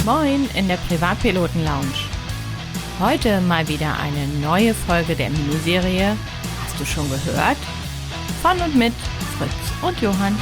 Moin in der Privatpiloten-Lounge. Heute mal wieder eine neue Folge der Miniserie Hast du schon gehört? Von und mit Fritz und Johann.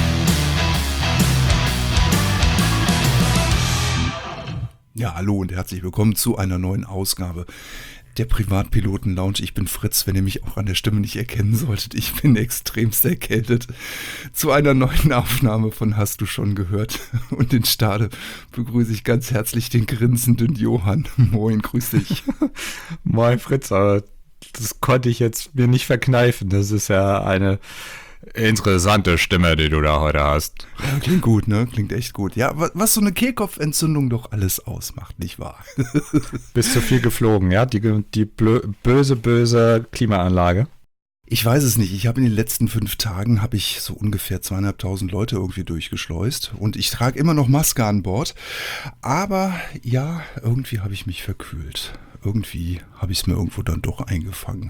Ja, hallo und herzlich willkommen zu einer neuen Ausgabe der Privatpiloten-Lounge. Ich bin Fritz, wenn ihr mich auch an der Stimme nicht erkennen solltet. Ich bin extremst erkältet. Zu einer neuen Aufnahme von Hast du schon gehört? Und in Stade begrüße ich ganz herzlich den grinsenden Johann. Moin, grüß dich. Moin Fritz, aber das konnte ich jetzt mir nicht verkneifen. Das ist ja eine interessante Stimme, die du da heute hast. Ja, klingt gut, ne? Klingt echt gut. Ja, was so eine Kehlkopfentzündung doch alles ausmacht, nicht wahr? Bist zu viel geflogen, ja? Die böse Klimaanlage. Ich weiß es nicht. Ich habe in den letzten 5 Tagen so ungefähr 2.500 Leute irgendwie durchgeschleust. Und ich trage immer noch Maske an Bord. Aber ja, irgendwie habe ich mich verkühlt. Irgendwie habe ich es mir irgendwo dann doch eingefangen.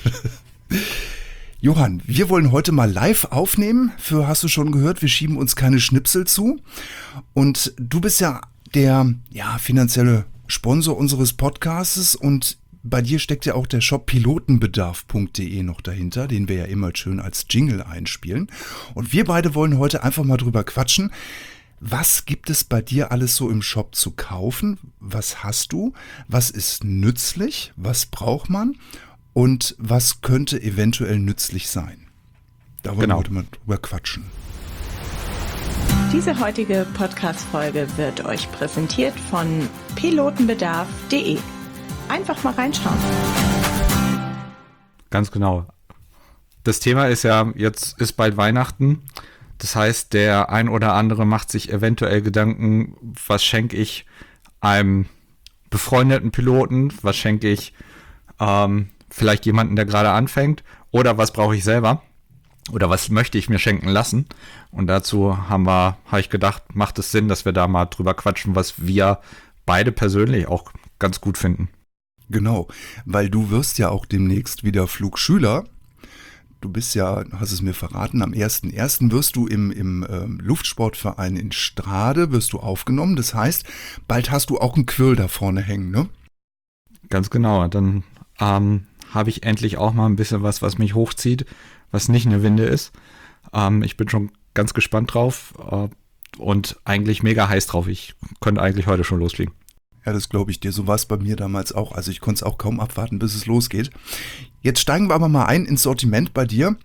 Johann, wir wollen heute mal live aufnehmen. Hast du schon gehört, wir schieben uns keine Schnipsel zu. Und du bist ja der finanzielle Sponsor unseres Podcastes und bei dir steckt ja auch der Shop pilotenbedarf.de noch dahinter, den wir ja immer schön als Jingle einspielen. Und wir beide wollen heute einfach mal drüber quatschen. Was gibt es bei dir alles so im Shop zu kaufen? Was hast du? Was ist nützlich? Was braucht man? Und was könnte eventuell nützlich sein? Da wollen wir heute mal drüber quatschen. Diese heutige Podcast-Folge wird euch präsentiert von pilotenbedarf.de. Einfach mal reinschauen. Ganz genau. Das Thema ist ja, jetzt ist bald Weihnachten. Das heißt, der ein oder andere macht sich eventuell Gedanken, was schenke ich einem befreundeten Piloten, was schenke ich vielleicht jemanden, der gerade anfängt, oder was brauche ich selber oder was möchte ich mir schenken lassen. Und dazu habe ich gedacht, macht es Sinn, dass wir da mal drüber quatschen, was wir beide persönlich auch ganz gut finden. Genau, weil du wirst ja auch demnächst wieder Flugschüler. Du bist ja, hast es mir verraten, am 1.1. wirst du im Luftsportverein in Stade wirst du aufgenommen. Das heißt, bald hast du auch einen Quirl da vorne hängen, ne? Ganz genau, dann habe ich endlich auch mal ein bisschen was mich hochzieht, was nicht eine Winde ist. Ich bin schon ganz gespannt drauf und eigentlich mega heiß drauf. Ich könnte eigentlich heute schon losfliegen. Ja, das glaube ich dir. So war es bei mir damals auch. Also ich konnte es auch kaum abwarten, bis es losgeht. Jetzt steigen wir aber mal ein ins Sortiment bei dir.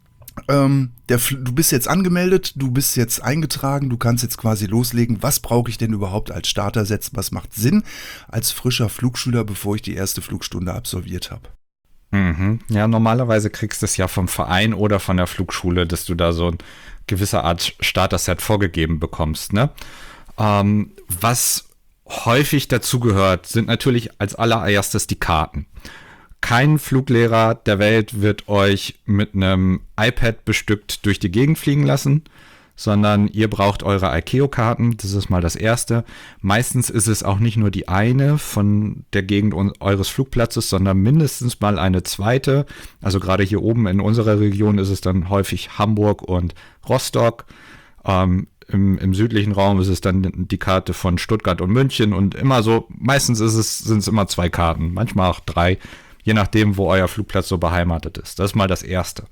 Du bist jetzt angemeldet, du bist jetzt eingetragen, du kannst jetzt quasi loslegen. Was brauche ich denn überhaupt als Starter-Set? Was macht Sinn als frischer Flugschüler, bevor ich die erste Flugstunde absolviert habe? Ja, normalerweise kriegst du es ja vom Verein oder von der Flugschule, dass du da so eine gewisse Art Starter-Set vorgegeben bekommst, ne? Was häufig dazugehört, sind natürlich als allererstes die Karten. Kein Fluglehrer der Welt wird euch mit einem iPad bestückt durch die Gegend fliegen lassen, sondern ihr braucht eure ICAO-Karten, das ist mal das Erste. Meistens ist es auch nicht nur die eine von der Gegend eures Flugplatzes, sondern mindestens mal eine zweite. Also gerade hier oben in unserer Region ist es dann häufig Hamburg und Rostock. Im südlichen Raum ist es dann die Karte von Stuttgart und München und immer so, meistens sind es immer 2 Karten, manchmal auch 3. Je nachdem, wo euer Flugplatz so beheimatet ist. Das ist mal das Erste.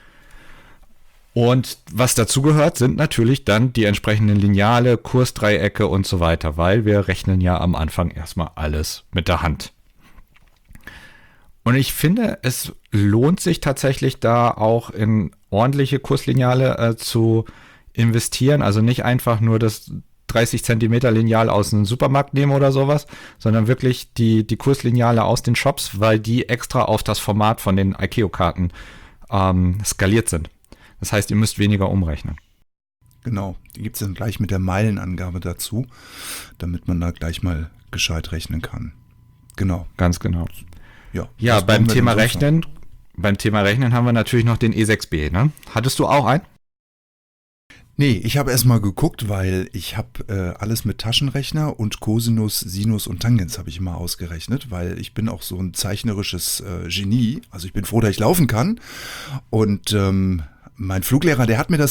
Und was dazugehört, sind natürlich dann die entsprechenden Lineale, Kursdreiecke und so weiter, weil wir rechnen ja am Anfang erstmal alles mit der Hand. Und ich finde, es lohnt sich tatsächlich da auch in ordentliche Kurslineale zu investieren. Also nicht einfach nur das 30 Zentimeter Lineal aus einem Supermarkt nehmen oder sowas, sondern wirklich die Kurslineale aus den Shops, weil die extra auf das Format von den ICAO-Karten skaliert sind. Das heißt, ihr müsst weniger umrechnen. Genau, die gibt es dann gleich mit der Meilenangabe dazu, damit man da gleich mal gescheit rechnen kann. Genau. Ganz genau. Ja, beim Thema Rechnen haben wir natürlich noch den E6B, ne? Hattest du auch einen? Nee, ich habe erstmal geguckt, weil ich habe alles mit Taschenrechner und Cosinus, Sinus und Tangens habe ich immer ausgerechnet, weil ich bin auch so ein zeichnerisches Genie. Also ich bin froh, dass ich laufen kann. Und mein Fluglehrer, der hat mir das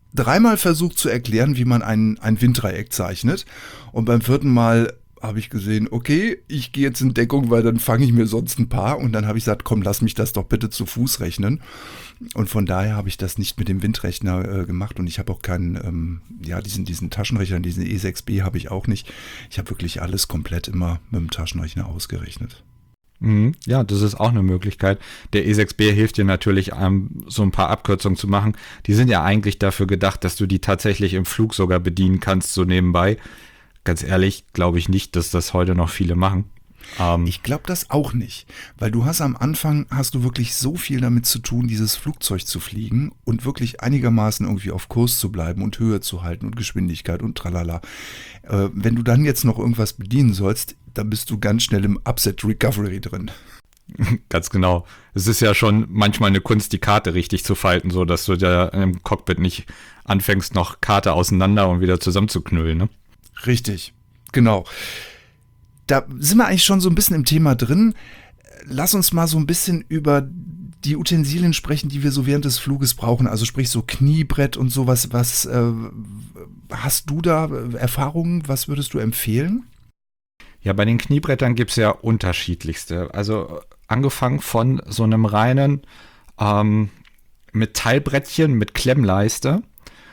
dreimal versucht zu erklären, wie man ein Winddreieck zeichnet. Und beim vierten Mal habe ich gesehen, okay, ich gehe jetzt in Deckung, weil dann fange ich mir sonst ein paar. Und dann habe ich gesagt, komm, lass mich das doch bitte zu Fuß rechnen. Und von daher habe ich das nicht mit dem Windrechner gemacht. Und ich habe auch keinen, diesen Taschenrechner, diesen E6B habe ich auch nicht. Ich habe wirklich alles komplett immer mit dem Taschenrechner ausgerechnet. Ja, das ist auch eine Möglichkeit. Der E6B hilft dir natürlich, so ein paar Abkürzungen zu machen. Die sind ja eigentlich dafür gedacht, dass du die tatsächlich im Flug sogar bedienen kannst, so nebenbei. Ganz ehrlich, glaube ich nicht, dass das heute noch viele machen. Ich glaube das auch nicht, weil du hast am Anfang, hast du wirklich so viel damit zu tun, dieses Flugzeug zu fliegen und wirklich einigermaßen irgendwie auf Kurs zu bleiben und Höhe zu halten und Geschwindigkeit und tralala. Wenn du dann jetzt noch irgendwas bedienen sollst, dann bist du ganz schnell im Upset Recovery drin. Ganz genau. Es ist ja schon manchmal eine Kunst, die Karte richtig zu falten, so dass du da im Cockpit nicht anfängst, noch Karte auseinander und wieder zusammenzuknüllen, ne? Richtig, genau. Da sind wir eigentlich schon so ein bisschen im Thema drin. Lass uns mal so ein bisschen über die Utensilien sprechen, die wir so während des Fluges brauchen. Also sprich so Kniebrett und sowas. Was hast du da Erfahrungen? Was würdest du empfehlen? Ja, bei den Kniebrettern gibt es ja unterschiedlichste. Also angefangen von so einem reinen Metallbrettchen mit Klemmleiste.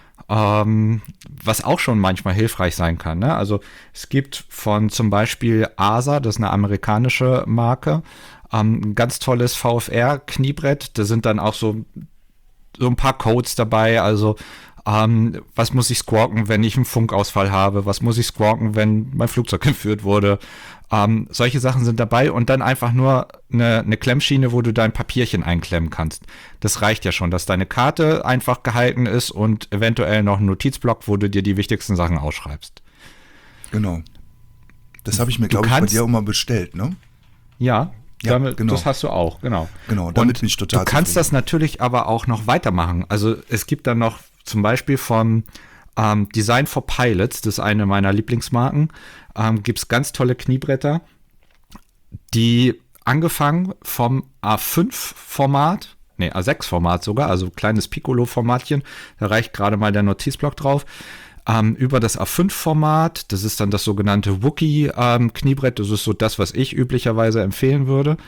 Was auch schon manchmal hilfreich sein kann. Ne? Also es gibt von zum Beispiel ASA, das ist eine amerikanische Marke, ein ganz tolles VFR-Kniebrett. Da sind dann auch so ein paar Codes dabei. Also was muss ich squawken, wenn ich einen Funkausfall habe? Was muss ich squawken, wenn mein Flugzeug entführt wurde? Solche Sachen sind dabei und dann einfach nur eine Klemmschiene, wo du dein Papierchen einklemmen kannst. Das reicht ja schon, dass deine Karte einfach gehalten ist und eventuell noch ein Notizblock, wo du dir die wichtigsten Sachen ausschreibst. Genau. Das habe ich mir, glaube ich, bei dir auch mal bestellt, ne? Ja, damit, genau. Das hast du auch, genau. Genau, damit bin ich total Du kannst das natürlich aber auch noch weitermachen. Also es gibt dann noch zum Beispiel von Design for Pilots, das ist eine meiner Lieblingsmarken, gibt es ganz tolle Kniebretter, die angefangen vom A5-Format, A6-Format sogar, also kleines Piccolo-Formatchen, da reicht gerade mal der Notizblock drauf, über das A5-Format, das ist dann das sogenannte Wookie-Kniebrett, das ist so das, was ich üblicherweise empfehlen würde,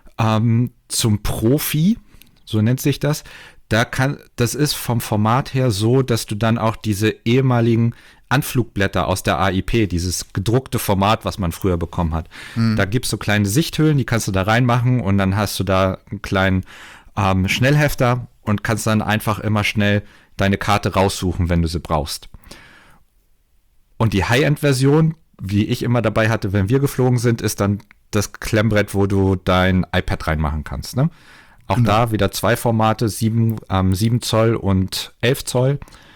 zum Profi, so nennt sich das. Das ist vom Format her so, dass du dann auch diese ehemaligen Anflugblätter aus der AIP, dieses gedruckte Format, was man früher bekommen hat. Da gibt es so kleine Sichthüllen, die kannst du da reinmachen und dann hast du da einen kleinen Schnellhefter und kannst dann einfach immer schnell deine Karte raussuchen, wenn du sie brauchst. Und die High-End-Version, wie ich immer dabei hatte, wenn wir geflogen sind, ist dann das Klemmbrett, wo du dein iPad reinmachen kannst, ne? Auch genau. Da wieder zwei Formate, 7 Zoll und 11 Zoll.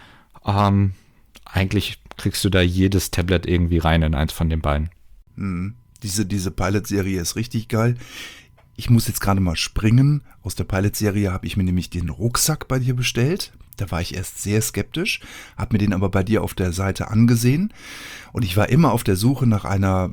Eigentlich kriegst du da jedes Tablet irgendwie rein in eins von den beiden. Diese Pilot-Serie ist richtig geil. Ich muss jetzt gerade mal springen. Aus der Pilot-Serie habe ich mir nämlich den Rucksack bei dir bestellt. Da war ich erst sehr skeptisch, habe mir den aber bei dir auf der Seite angesehen. Und ich war immer auf der Suche nach einer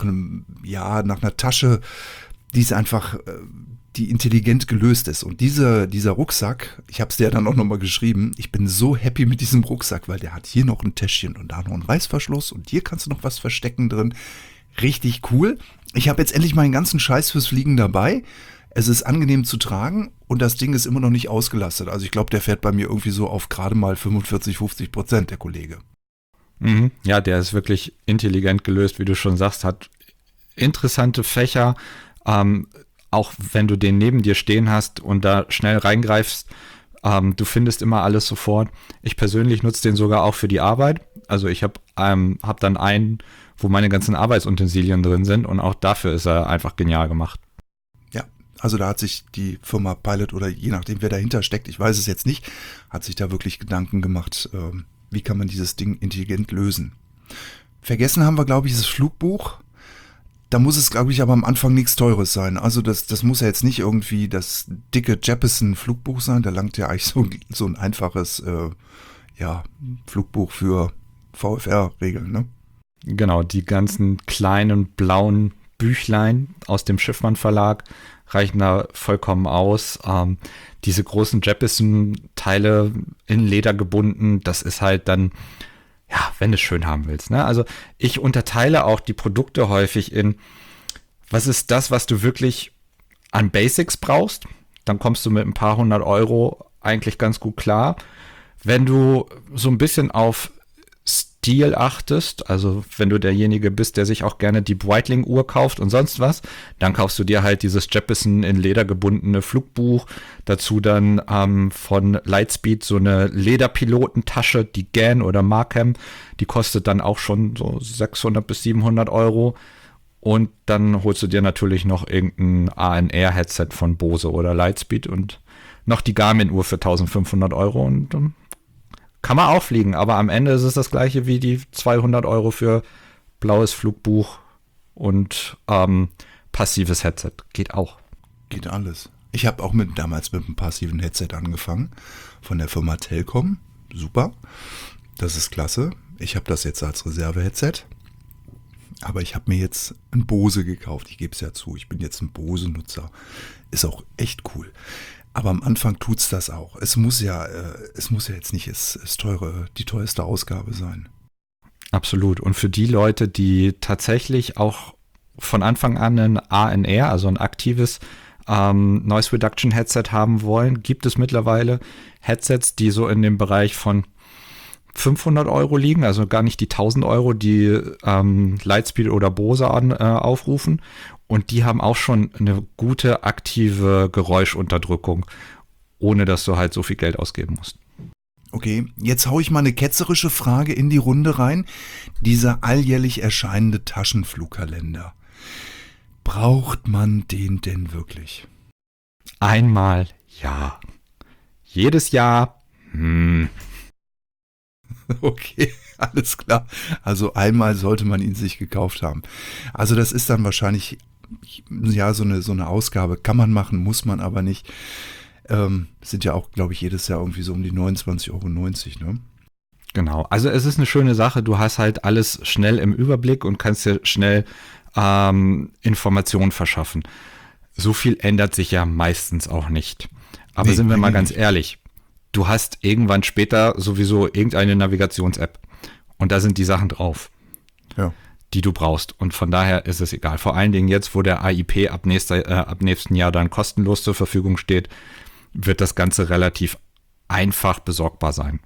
Tasche, die ist einfach, die intelligent gelöst ist. Und dieser Rucksack, ich habe es dir dann auch nochmal geschrieben, ich bin so happy mit diesem Rucksack, weil der hat hier noch ein Täschchen und da noch einen Reißverschluss und hier kannst du noch was verstecken drin. Richtig cool. Ich habe jetzt endlich meinen ganzen Scheiß fürs Fliegen dabei. Es ist angenehm zu tragen und das Ding ist immer noch nicht ausgelastet. Also ich glaube, der fährt bei mir irgendwie so auf gerade mal 45-50%, der Kollege. Ja, der ist wirklich intelligent gelöst, wie du schon sagst, hat interessante Fächer. Auch wenn du den neben dir stehen hast und da schnell reingreifst, du findest immer alles sofort. Ich persönlich nutze den sogar auch für die Arbeit. Also ich habe dann einen, wo meine ganzen Arbeitsutensilien drin sind und auch dafür ist er einfach genial gemacht. Ja, also da hat sich die Firma Pilot oder je nachdem, wer dahinter steckt, ich weiß es jetzt nicht, hat sich da wirklich Gedanken gemacht, wie kann man dieses Ding intelligent lösen. Vergessen haben wir, glaube ich, das Flugbuch. Da muss es, glaube ich, aber am Anfang nichts Teures sein. Also das muss ja jetzt nicht irgendwie das dicke Jeppesen-Flugbuch sein. Da langt ja eigentlich so ein einfaches Flugbuch für VFR-Regeln, ne? Genau, die ganzen kleinen blauen Büchlein aus dem Schiffmann Verlag reichen da vollkommen aus. Diese großen Jeppesen-Teile in Leder gebunden, das ist halt dann, ja, wenn du es schön haben willst. Ne? Also ich unterteile auch die Produkte häufig in, was ist das, was du wirklich an Basics brauchst? Dann kommst du mit ein paar 100 € eigentlich ganz gut klar. Wenn du so ein bisschen auf Stil achtest, also wenn du derjenige bist, der sich auch gerne die Breitling-Uhr kauft und sonst was, dann kaufst du dir halt dieses Jeppesen in Leder gebundene Flugbuch, dazu dann von Lightspeed so eine Lederpilotentasche, die GAN oder Markham, die kostet dann auch schon so 600 bis 700 €. Und dann holst du dir natürlich noch irgendein ANR-Headset von Bose oder Lightspeed und noch die Garmin-Uhr für 1500 € und kann man auch fliegen, aber am Ende ist es das gleiche wie die 200 € für blaues Flugbuch und passives Headset. Geht auch. Geht alles. Ich habe auch damals mit einem passiven Headset angefangen, von der Firma Telkom. Super, das ist klasse. Ich habe das jetzt als Reserve-Headset, aber ich habe mir jetzt ein Bose gekauft. Ich gebe es ja zu, ich bin jetzt ein Bose-Nutzer. Ist auch echt cool. Aber am Anfang tut's das auch. Es muss ja jetzt nicht die teuerste Ausgabe sein. Absolut. Und für die Leute, die tatsächlich auch von Anfang an ein ANR, also ein aktives Noise Reduction Headset haben wollen, gibt es mittlerweile Headsets, die so in dem Bereich von 500 € liegen, also gar nicht die 1000 €, die Lightspeed oder Bose aufrufen. Und die haben auch schon eine gute aktive Geräuschunterdrückung, ohne dass du halt so viel Geld ausgeben musst. Okay, jetzt haue ich mal eine ketzerische Frage in die Runde rein. Dieser alljährlich erscheinende Taschenflugkalender. Braucht man den denn wirklich? Einmal ja. Jedes Jahr, Okay, alles klar. Also einmal sollte man ihn sich gekauft haben. Also das ist dann wahrscheinlich ja so eine Ausgabe. Kann man machen, muss man aber nicht. Sind ja auch, glaube ich, jedes Jahr irgendwie so um die 29,90 €, ne? Genau. Also es ist eine schöne Sache. Du hast halt alles schnell im Überblick und kannst dir schnell Informationen verschaffen. So viel ändert sich ja meistens auch nicht. Aber sind wir mal ganz ehrlich, du hast irgendwann später sowieso irgendeine Navigations-App und da sind die Sachen drauf, ja, die du brauchst. Und von daher ist es egal. Vor allen Dingen jetzt, wo der AIP ab nächsten Jahr dann kostenlos zur Verfügung steht, wird das Ganze relativ einfach besorgbar sein.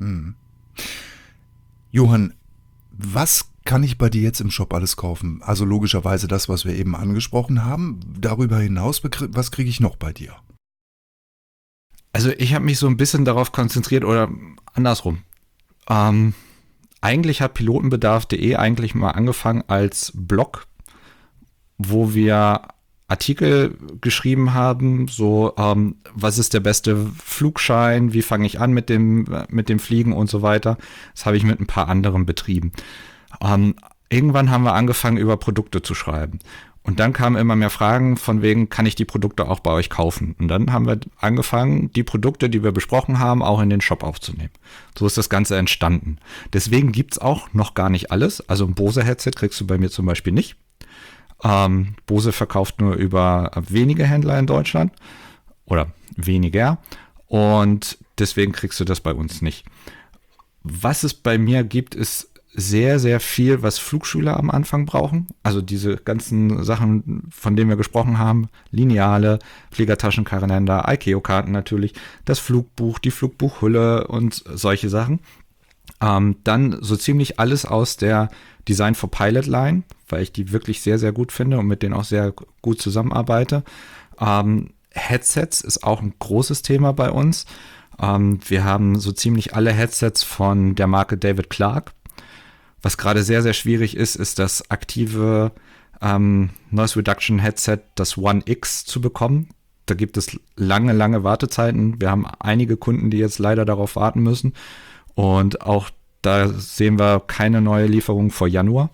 Johann, was kann ich bei dir jetzt im Shop alles kaufen? Also logischerweise das, was wir eben angesprochen haben. Darüber hinaus, was kriege ich noch bei dir? Also ich habe mich so ein bisschen darauf konzentriert oder andersrum. Eigentlich hat pilotenbedarf.de eigentlich mal angefangen als Blog, wo wir Artikel geschrieben haben, so was ist der beste Flugschein, wie fange ich an mit dem Fliegen und so weiter. Das habe ich mit ein paar anderen betrieben. Irgendwann haben wir angefangen, über Produkte zu schreiben. Und dann kamen immer mehr Fragen von wegen, kann ich die Produkte auch bei euch kaufen? Und dann haben wir angefangen, die Produkte, die wir besprochen haben, auch in den Shop aufzunehmen. So ist das Ganze entstanden. Deswegen gibt's auch noch gar nicht alles. Also ein Bose-Headset kriegst du bei mir zum Beispiel nicht. Bose verkauft nur über wenige Händler in Deutschland oder weniger. Und deswegen kriegst du das bei uns nicht. Was es bei mir gibt, ist sehr, sehr viel, was Flugschüler am Anfang brauchen. Also diese ganzen Sachen, von denen wir gesprochen haben, Lineale, Fliegertaschenkalender, ICAO-Karten natürlich, das Flugbuch, die Flugbuchhülle und solche Sachen. Dann so ziemlich alles aus der Design for Pilot Line, weil ich die wirklich sehr, sehr gut finde und mit denen auch sehr gut zusammenarbeite. Headsets ist auch ein großes Thema bei uns. Wir haben so ziemlich alle Headsets von der Marke David Clark. Was gerade sehr, sehr schwierig ist, ist das aktive Noise Reduction Headset, das One X, zu bekommen. Da gibt es lange, lange Wartezeiten. Wir haben einige Kunden, die jetzt leider darauf warten müssen. Und auch da sehen wir keine neue Lieferung vor Januar.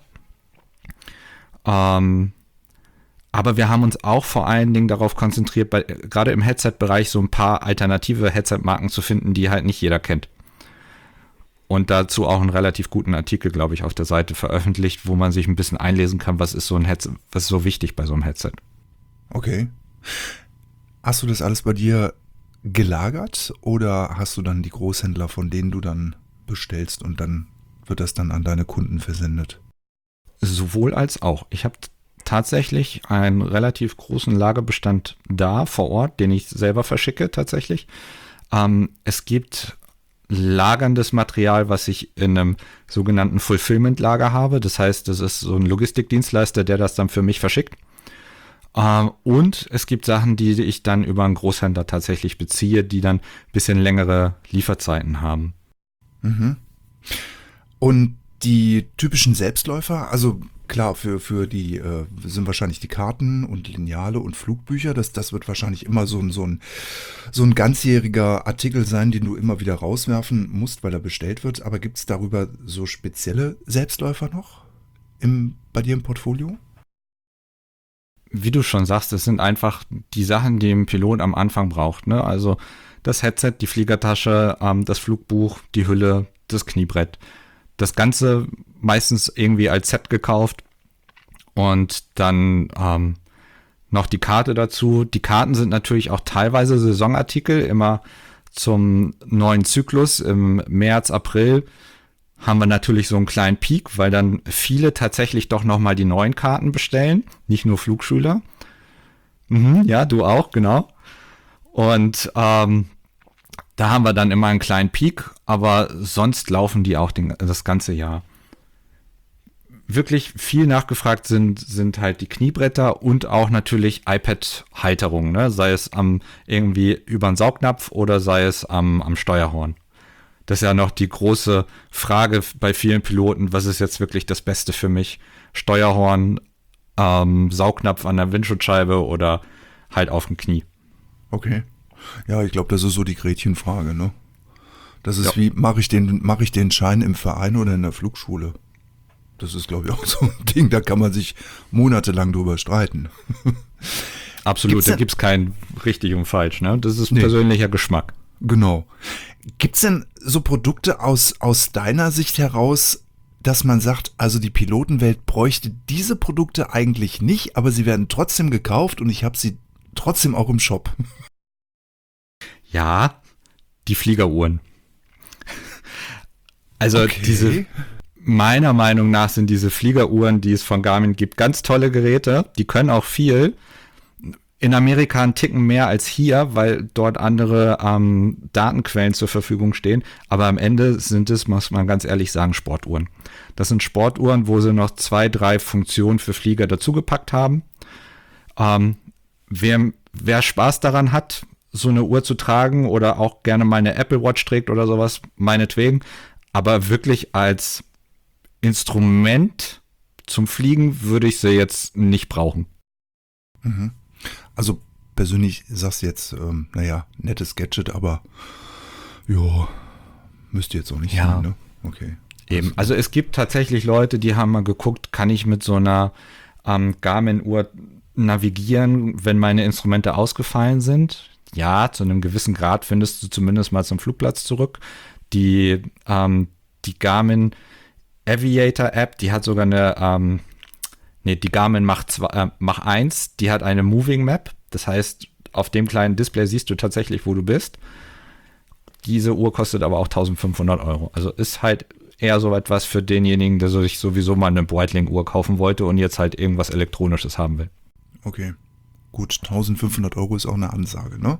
Aber wir haben uns auch vor allen Dingen darauf konzentriert, gerade im Headset-Bereich so ein paar alternative Headset-Marken zu finden, die halt nicht jeder kennt. und dazu auch einen relativ guten Artikel, glaube ich, auf der Seite veröffentlicht, wo man sich ein bisschen einlesen kann, was ist so ein Headset, was ist so wichtig bei so einem Headset. Okay. Hast du das alles bei dir gelagert oder hast du dann die Großhändler, von denen du dann bestellst und dann wird das dann an deine Kunden versendet? Sowohl als auch. Ich habe tatsächlich einen relativ großen Lagerbestand da vor Ort, den ich selber verschicke tatsächlich. Es gibt lagerndes Material, was ich in einem sogenannten Fulfillment-Lager habe. Das heißt, das ist so ein Logistikdienstleister, der das dann für mich verschickt. Und es gibt Sachen, die ich dann über einen Großhändler tatsächlich beziehe, die dann ein bisschen längere Lieferzeiten haben. Mhm. Und die typischen Selbstläufer, also klar, für die sind wahrscheinlich die Karten und Lineale und Flugbücher. Das wird wahrscheinlich immer so ein ganzjähriger Artikel sein, den du immer wieder rauswerfen musst, weil er bestellt wird. Aber gibt es darüber so spezielle Selbstläufer noch bei dir im Portfolio? Wie du schon sagst, es sind einfach die Sachen, die ein Pilot am Anfang braucht, ne? Also das Headset, die Fliegertasche, das Flugbuch, die Hülle, das Kniebrett. Das Ganze meistens irgendwie als Set gekauft und dann noch die Karte dazu. Die Karten sind natürlich auch teilweise Saisonartikel, immer zum neuen Zyklus im März, April haben wir natürlich so einen kleinen Peak, weil dann viele tatsächlich doch nochmal die neuen Karten bestellen, nicht nur Flugschüler. Ja, du auch, genau. Und da haben wir dann immer einen kleinen Peak, aber sonst laufen die auch das ganze Jahr. Wirklich viel nachgefragt sind halt die Kniebretter und auch natürlich iPad-Halterungen, ne? Sei es irgendwie über einen Saugnapf oder sei es am Steuerhorn. Das ist ja noch die große Frage bei vielen Piloten, was ist jetzt wirklich das Beste für mich? Steuerhorn, Saugnapf an der Windschutzscheibe oder halt auf dem Knie. Okay. Ja, ich glaube, das ist so die Gretchenfrage, ne? Das ist wie, mache ich den Schein im Verein oder in der Flugschule? Das ist, glaube ich, auch so ein Ding, da kann man sich monatelang drüber streiten. Absolut, da gibt es kein richtig und falsch, ne? Das ist persönlicher Geschmack. Genau. Gibt es denn so Produkte aus deiner Sicht heraus, dass man sagt, also die Pilotenwelt bräuchte diese Produkte eigentlich nicht, aber sie werden trotzdem gekauft und ich habe sie trotzdem auch im Shop? Ja, die Fliegeruhren. Also Okay. meiner Meinung nach sind diese Fliegeruhren, die es von Garmin gibt, ganz tolle Geräte. Die können auch viel. In Amerika einen Ticken mehr als hier, weil dort andere Datenquellen zur Verfügung stehen. Aber am Ende sind es, muss man ganz ehrlich sagen, Sportuhren. Das sind Sportuhren, wo sie noch 2, 3 Funktionen für Flieger dazugepackt haben. Wer Spaß daran hat, so eine Uhr zu tragen oder auch gerne mal eine Apple Watch trägt oder sowas, meinetwegen. Aber wirklich als Instrument zum Fliegen würde ich sie jetzt nicht brauchen. Mhm. Also persönlich sagst du jetzt, nettes Gadget, aber ja, müsste jetzt auch nicht sein, ne? Okay. Eben, also es gibt tatsächlich Leute, die haben mal geguckt, kann ich mit so einer Garmin-Uhr navigieren, wenn meine Instrumente ausgefallen sind? Ja, zu einem gewissen Grad findest du zumindest mal zum Flugplatz zurück. Die Garmin Aviator App, die hat sogar die Garmin Mach 1, die hat eine Moving Map. Das heißt, auf dem kleinen Display siehst du tatsächlich, wo du bist. Diese Uhr kostet aber auch 1.500 €. Also ist halt eher so etwas für denjenigen, der sich sowieso mal eine Breitling-Uhr kaufen wollte und jetzt halt irgendwas Elektronisches haben will. Okay, gut, 1.500 € ist auch eine Ansage, ne?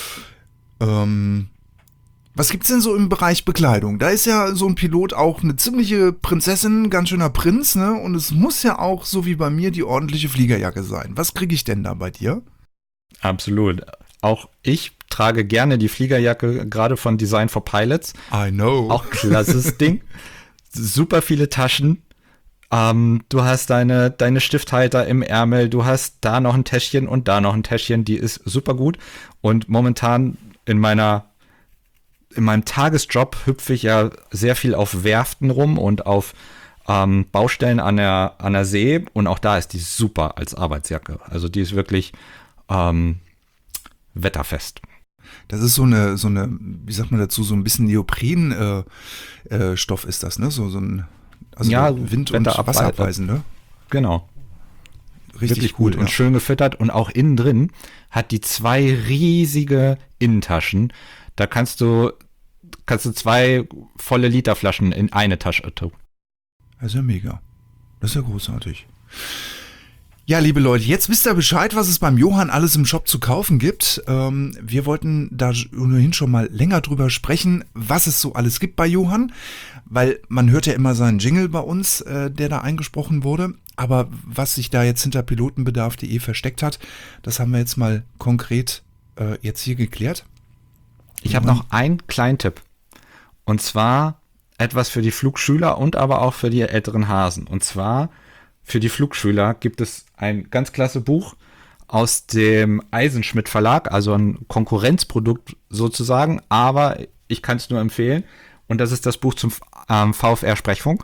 Was gibt's denn so im Bereich Bekleidung? Da ist ja so ein Pilot auch eine ziemliche Prinzessin, ganz schöner Prinz, ne? Und es muss ja auch, so wie bei mir, die ordentliche Fliegerjacke sein. Was kriege ich denn da bei dir? Absolut. Auch ich trage gerne die Fliegerjacke, gerade von Design for Pilots. I know. Auch klasses Ding. Super viele Taschen. Du hast deine Stifthalter im Ärmel, du hast da noch ein Täschchen und da noch ein Täschchen, die ist super gut. Und momentan in meinem Tagesjob hüpfe ich ja sehr viel auf Werften rum und auf Baustellen an der See. Und auch da ist die super als Arbeitsjacke. Also die ist wirklich wetterfest. Das ist so eine, wie sagt man dazu, so ein bisschen Neopren Stoff ist das, ne? So ein Wind- und Wasserabweisend, ne? Genau. Richtig gut cool, und schön gefüttert. Und auch innen drin hat die 2 riesige Innentaschen. Da kannst du 2 volle Literflaschen in eine Tasche tun. Das ist ja mega. Das ist ja großartig. Ja, liebe Leute, jetzt wisst ihr Bescheid, was es beim Johann alles im Shop zu kaufen gibt. Wir wollten da ohnehin schon mal länger drüber sprechen, was es so alles gibt bei Johann, weil man hört ja immer seinen Jingle bei uns, der da eingesprochen wurde. Aber was sich da jetzt hinter pilotenbedarf.de versteckt hat, das haben wir jetzt mal konkret jetzt hier geklärt. Ich habe noch einen kleinen Tipp. Und zwar etwas für die Flugschüler und aber auch für die älteren Hasen. Und zwar für die Flugschüler gibt es ein ganz klasse Buch aus dem Eisenschmidt Verlag, also ein Konkurrenzprodukt sozusagen, aber ich kann es nur empfehlen. Und das ist das Buch zum VfR-Sprechfunk.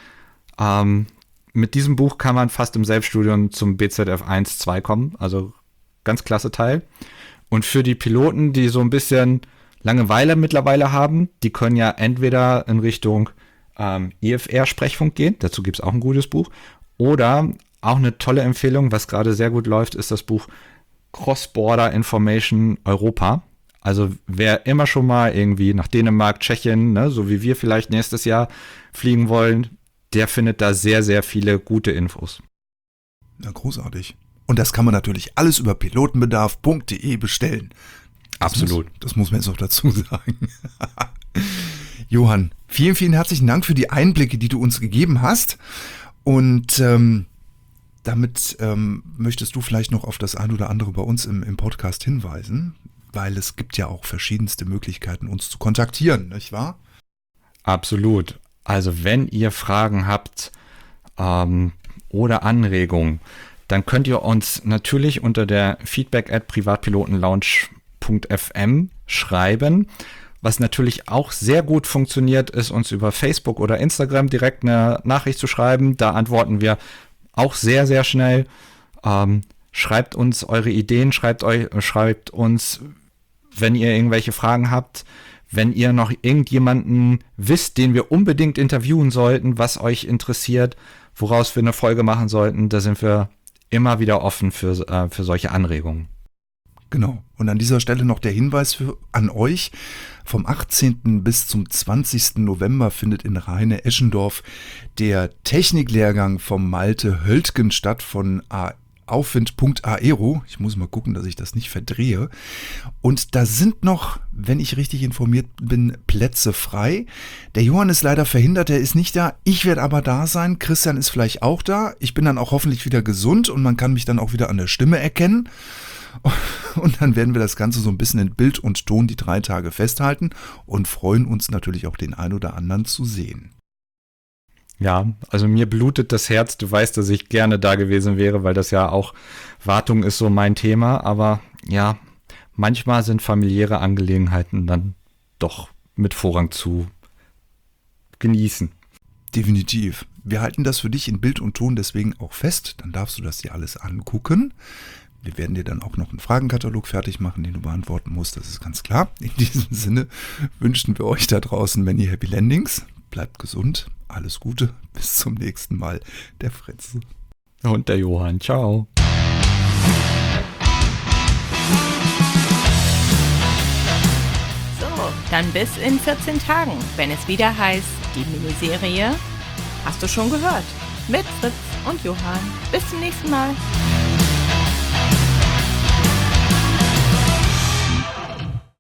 Mit diesem Buch kann man fast im Selbststudium zum BZF 1-2 kommen, also ganz klasse Teil. Und für die Piloten, die so ein bisschen Langeweile mittlerweile haben, die können ja entweder in Richtung IFR-Sprechfunk gehen, dazu gibt es auch ein gutes Buch, oder auch eine tolle Empfehlung, was gerade sehr gut läuft, ist das Buch Cross-Border Information Europa. Also wer immer schon mal irgendwie nach Dänemark, Tschechien, ne, so wie wir vielleicht nächstes Jahr fliegen wollen, der findet da sehr, sehr viele gute Infos. Ja, großartig. Und das kann man natürlich alles über pilotenbedarf.de bestellen. Absolut. Das muss man jetzt noch dazu sagen. Johann, vielen, vielen herzlichen Dank für die Einblicke, die du uns gegeben hast. Und damit möchtest du vielleicht noch auf das ein oder andere bei uns im Podcast hinweisen, weil es gibt ja auch verschiedenste Möglichkeiten, uns zu kontaktieren, nicht wahr? Absolut. Also wenn ihr Fragen habt oder Anregungen, dann könnt ihr uns natürlich unter der feedback@privatpilotenlounge.fm schreiben. Was natürlich auch sehr gut funktioniert, ist uns über Facebook oder Instagram direkt eine Nachricht zu schreiben. Da antworten wir auch sehr, sehr schnell. Schreibt uns eure Ideen, schreibt uns, wenn ihr irgendwelche Fragen habt. Wenn ihr noch irgendjemanden wisst, den wir unbedingt interviewen sollten, was euch interessiert, woraus wir eine Folge machen sollten, da sind wir immer wieder offen für solche Anregungen. Genau. Und an dieser Stelle noch der Hinweis an euch. Vom 18. bis zum 20. November findet in Rheine-Eschendorf der Techniklehrgang vom Malte Höltgen statt von Aufwind.aero. Ich muss mal gucken, dass ich das nicht verdrehe. Und da sind noch, wenn ich richtig informiert bin, Plätze frei. Der Johann ist leider verhindert, der ist nicht da. Ich werde aber da sein. Christian ist vielleicht auch da. Ich bin dann auch hoffentlich wieder gesund und man kann mich dann auch wieder an der Stimme erkennen. Und dann werden wir das Ganze so ein bisschen in Bild und Ton die 3 Tage festhalten und freuen uns natürlich auch den ein oder anderen zu sehen. Ja, also mir blutet das Herz. Du weißt, dass ich gerne da gewesen wäre, weil das ja auch, Wartung ist so mein Thema. Aber ja, manchmal sind familiäre Angelegenheiten dann doch mit Vorrang zu genießen. Definitiv. Wir halten das für dich in Bild und Ton deswegen auch fest. Dann darfst du das dir alles angucken. Wir werden dir dann auch noch einen Fragenkatalog fertig machen, den du beantworten musst, das ist ganz klar. In diesem Sinne wünschen wir euch da draußen many happy landings. Bleibt gesund, alles Gute, bis zum nächsten Mal. Der Fritz. Und der Johann, ciao. So, dann bis in 14 Tagen, wenn es wieder heißt, die Miniserie Hast du schon gehört? Mit Fritz und Johann. Bis zum nächsten Mal.